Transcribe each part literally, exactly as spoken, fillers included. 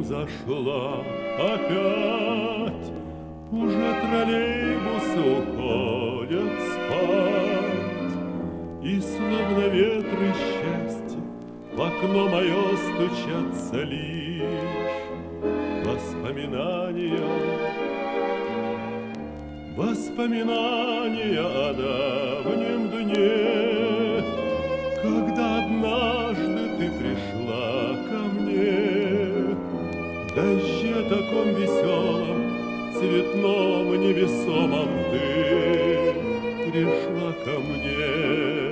зашла опять, уже троллейбусы уходят спать, и словно ветры счастья в окно мое стучатся лишь воспоминания, воспоминания о давнем дне, когда однажды ты пришла ко мне, в дожде таком веселом, цветном и невесомом ты пришла ко мне.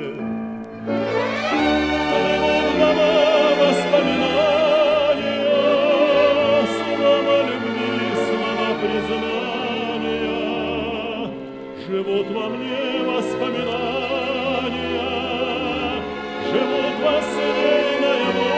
Плывут дома воспоминания, слова любви, слова признания, живут во мне воспоминания, живут во сне и наяву.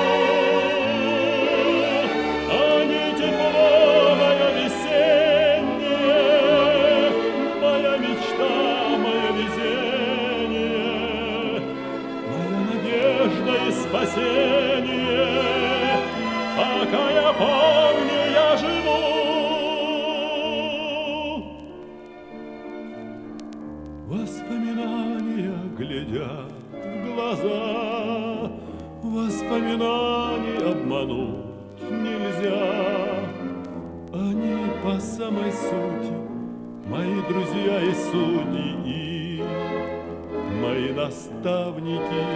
Они тепло мое весеннее, моя мечта, мое везение, моя надежда и спасение. Пока я помню, я живу. Воспоминания глядят в глаза, воспоминаний обмануть нельзя. Они по самой сути мои друзья и судьи, и мои наставники.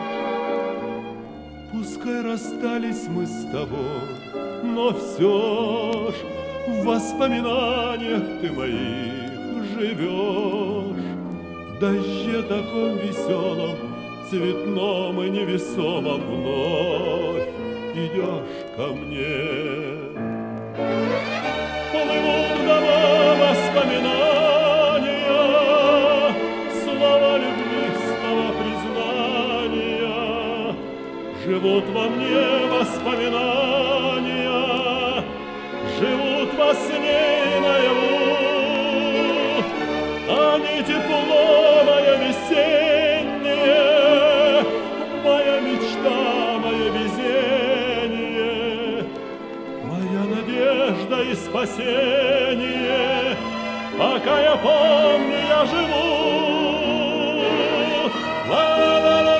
Пускай расстались мы с тобой, но все ж в воспоминаниях ты моих живешь. В дожде таком веселом, цветном и невесомом вновь идешь ко мне. Плывут дома воспоминания, слова любви, слова признания, живут во мне воспоминания, живут во сне и наяву. Они тепло мое весеннее, моя мечта, мое везение, моя надежда и спасение. Пока я помню, я живу. Ла-ла-ла.